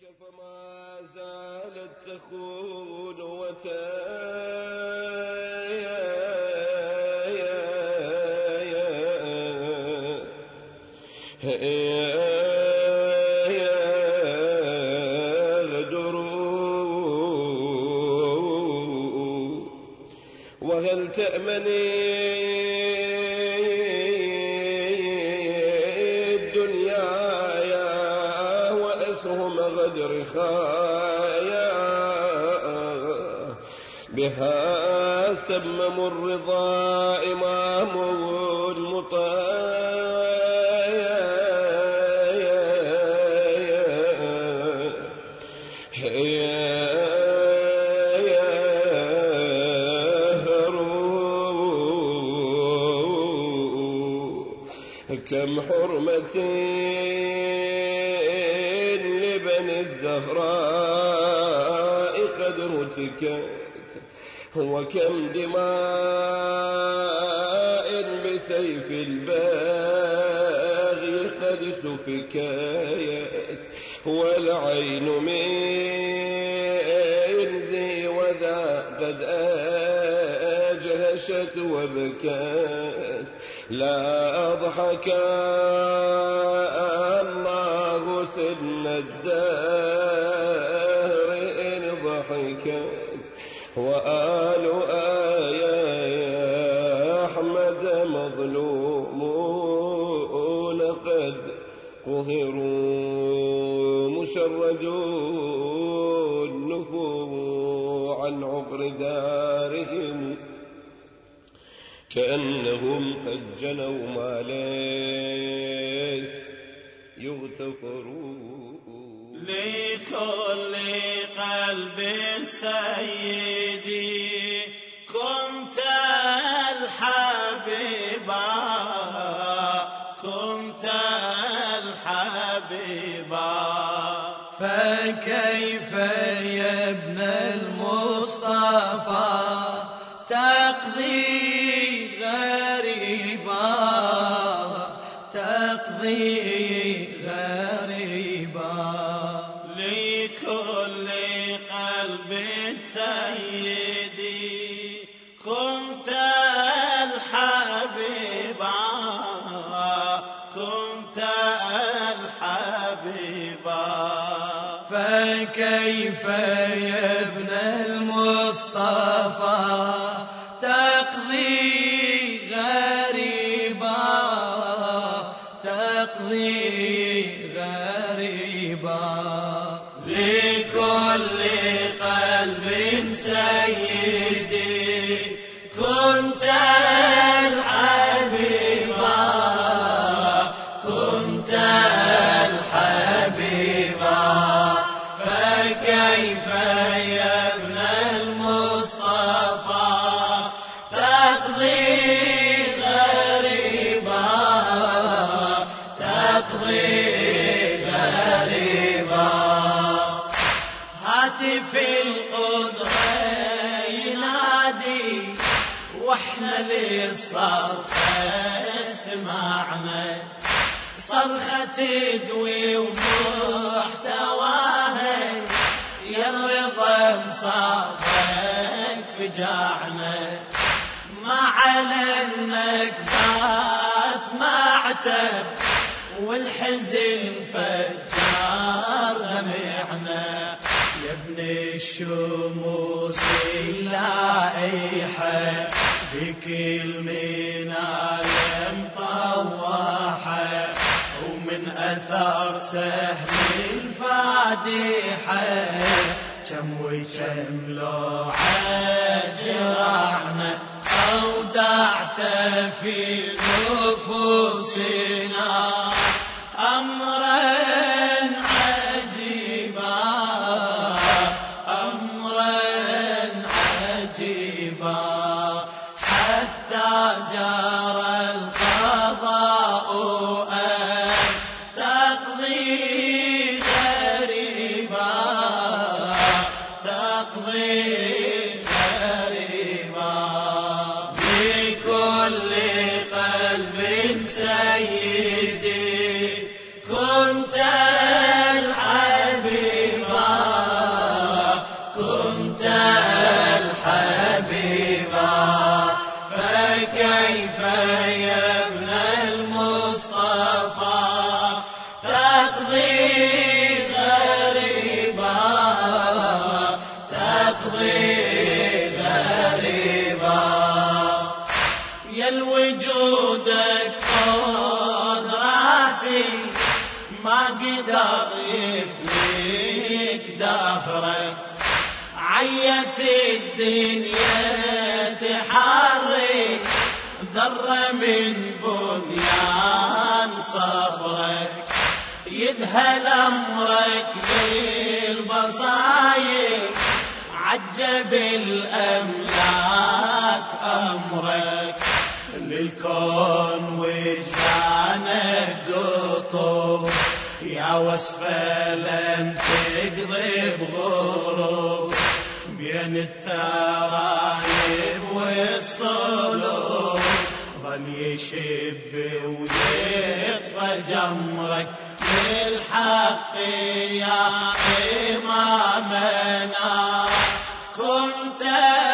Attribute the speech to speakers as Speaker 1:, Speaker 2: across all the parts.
Speaker 1: فما زالت تخون يغدر وهل تأمني غدر خايا بها سمم الرضا إمام مطايا كم حرمتي الزهراء قد هتكت وكم دماء بسيف الباغي قد سفكت والعين من ذي وذا قد أجهشت وبكت لا أضحك الله سن الدهر إن ضحكت وآل يا أحمد مظلومون قد قهروا مشردون نفوا عن عقر دارهم كأنهم قد جنوا ما ليس يغتفرون
Speaker 2: لكل قلب سيدي كنت الحبيبا كنت الحبيبا
Speaker 3: فكيف يا ابن المصطفى تقضي غريبا تقضي غريبا
Speaker 2: لكل قلب سيدي كنت الحبيبا كنت الحبيبا
Speaker 3: فكيف يا ابن المصطفى تقضي غريبا تقضي غريبا
Speaker 2: لكل قلب سيدي كنت الحبيبا كنت الحبيبا فكيف يا ابن المصطفى تقضي غريبا تقضي غريبا هاتف القدرة ينادي واحنا للصرخة سمعنا صرخة تدوي ومحتواها يا الرضا مصابك فجعنا ما على النكبات ما عتب والحزن فجار غمعنا يا ابن الشموس اللائحة بكل منايا مطوحة ومن أثر سهم الفادحة كم وكم لوعة جرعنا أودعت في نفوسنا أمرا عجيبا أمرا عجيبا حتى جرى القضاء أن تقضي غريبا تقضي غريبا بكل قلب سيدي كنت الحبيب فكيف يا ابن المصطفى تقضي غريبا، تقضي غريبا. يا الوجودك طول راسي ما قدر يفليك دهرك، عيت الدنيا تحرك ذرة من بنيان صبرك، يذهل أمرك بالبصاير عجب الأملاك أمرك، للكون وجدانك قطب يا وصفة لن تقضي بغروب، بين الترايب والصلوب ظل يشب ويطفى جمرك، للحق يا إمامنا كنت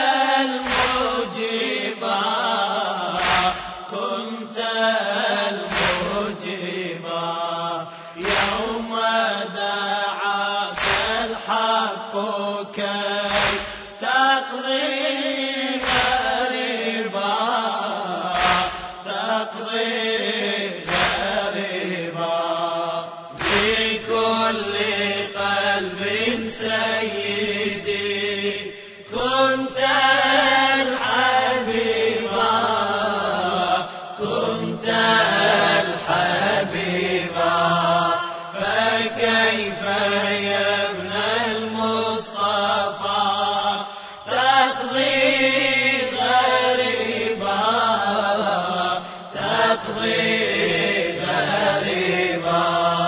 Speaker 2: المجيبا، كنت المجيبا. يوم دعاك الحق كي تقضي غريبا، تقضي غريبا. بكل قلب سيدي كنت الحبيبا، كنت الحبيبا. فكيف يا ابن المصطفى تقضي غريبا، تقضي غريبا.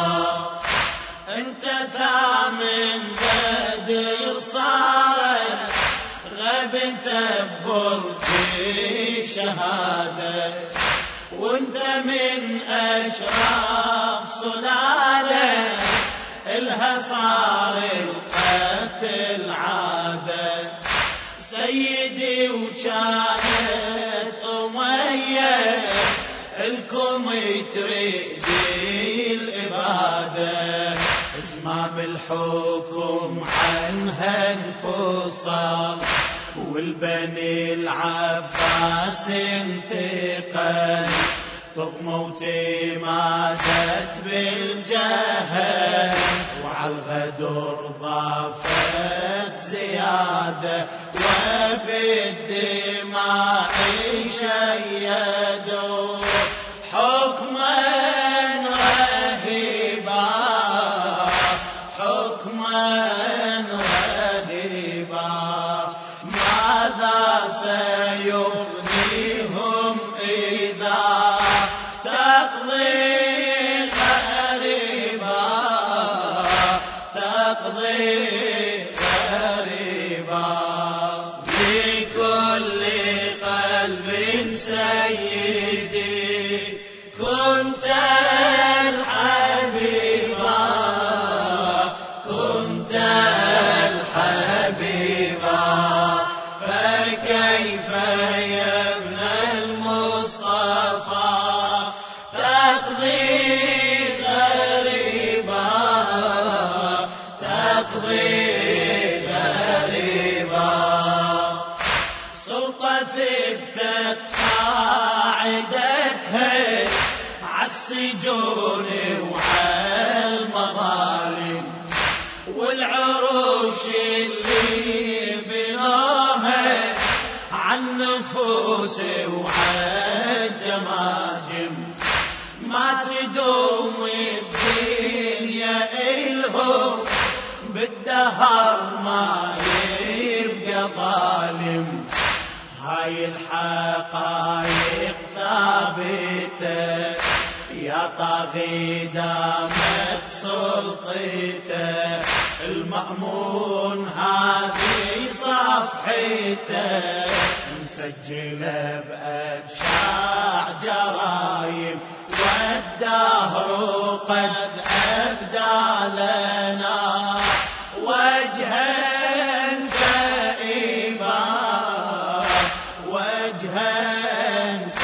Speaker 2: انت ثامن بدر صارت غبت ببرج الشهاده، وانت من اشراف سلاله الها صار القتل عاده. سيدي وكانت أمية الكم تريد الإبادة، زمام الحكم عنها انفصل، والبني العباس انتقل، طغموتي ماتت بالجهل، وعالغدر ضافت زيادة، وبالدماء شيدوا حكما رهيبا، حكما رهيبا. ماذا سيغنيهم إذا تقضي غريبا، تقضي غريبا. بكل قلب سيدي كنت الحبيبا، كنت الحبيبا. فكيف يا ابن المصطفى تقضي غريبا، تقضي غريبا. سلطة ثبتت قاعدتها عالسجون وعالمظالم، والعروش اللي بنوها عالنفوس وعالجماجم، ما تدوم الدنيا إلهم بالدهر ما يبقى ظالم. هاي الحقائق ثابته يا طاغي دامت سلطته، المأمون هذه صفحته مسجلة بأبشاع جرايم، والدهر قد أبدى لنا وجها كئيبا، وجها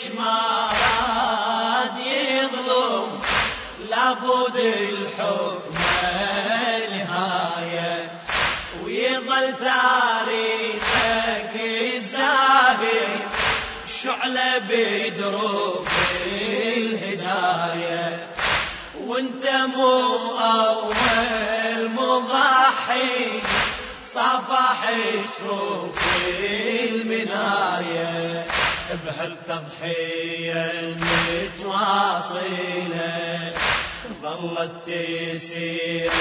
Speaker 2: ما راد يظلم لابد الحكم نهاية ويظل تاريخك الزاهر شعلة بدروب الهداية وانت مو أول مضحي صافح شروف المناية بهالتضحية المتواصلة ظلت تسير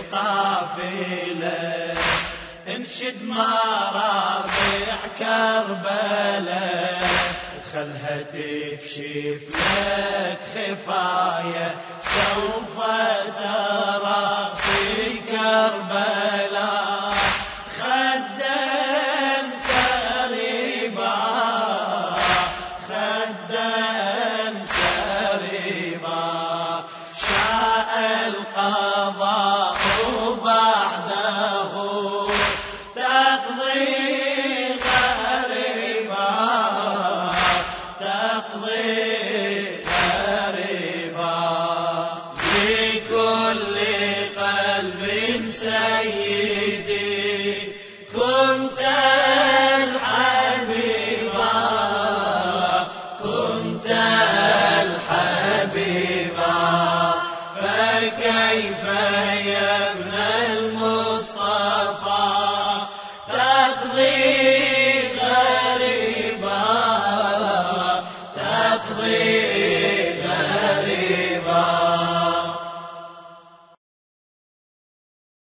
Speaker 2: القافلة انشد مرابع كربلاء خلها تكشف لك خفايا سوف